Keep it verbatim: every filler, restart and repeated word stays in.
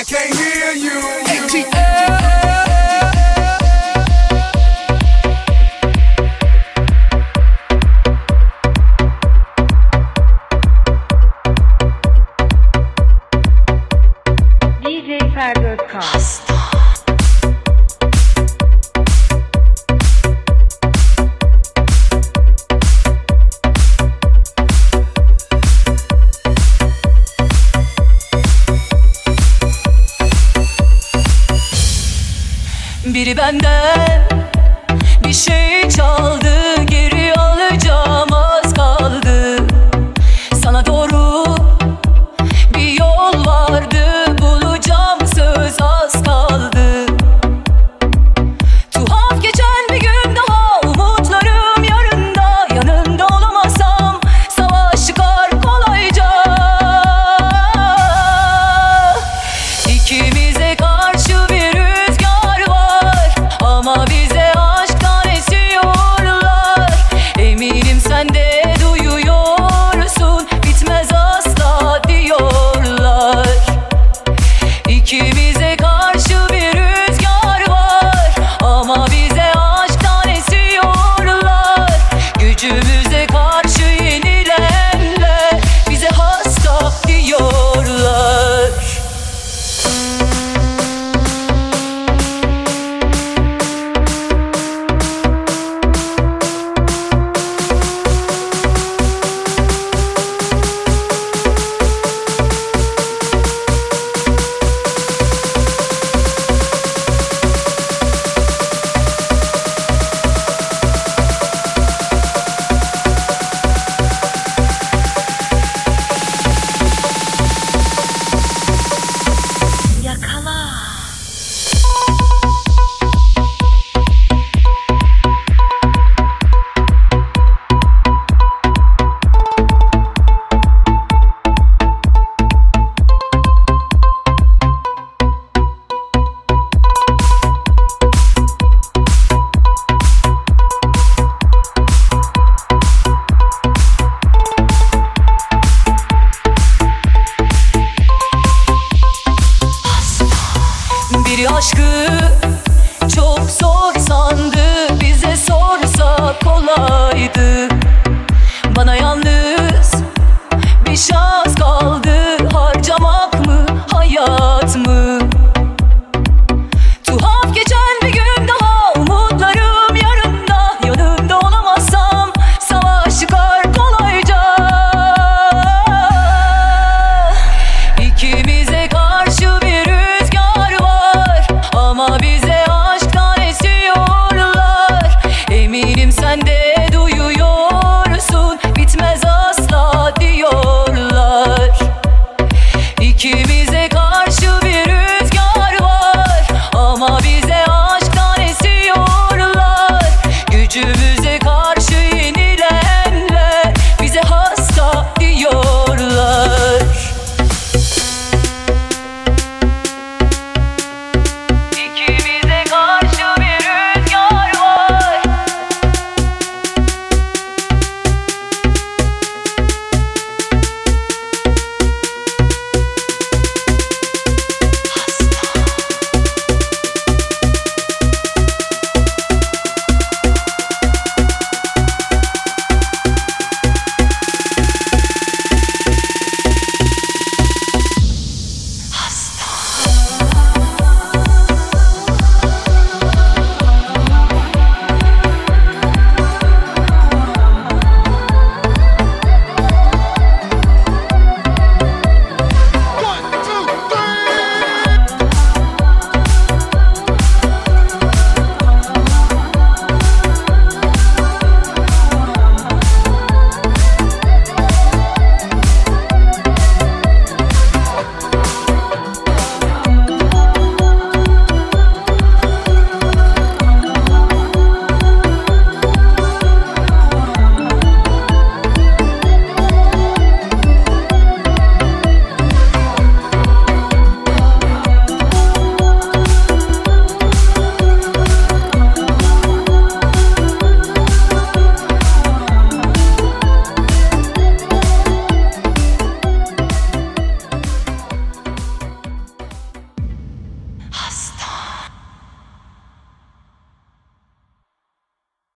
I can't hear you. A T L. D J Ferdoz. Biri benden bir şey çaldı, geri alacağım az kaldı. Sana doğru bir yol vardı, bulacağım söz az kaldı. Tuhaf geçen bir gün daha, umutlarım yarında. Yanında olamasam savaş çıkar kolayca. İkimize karşı bir rüzgar var, ama bize aşktan esiyorlar. Eminim sen de duyuyorsun, bitmez asla diyorlar. İkimize karşı bir rüzgar var, ama bize aşktan esiyorlar. Gücümüze karşı yenilenler bize hasta diyorlar. Biri aşkı çok zor sandı, bize sorsa kolaydı. Bana yalnız bir şans kaldı, harcamak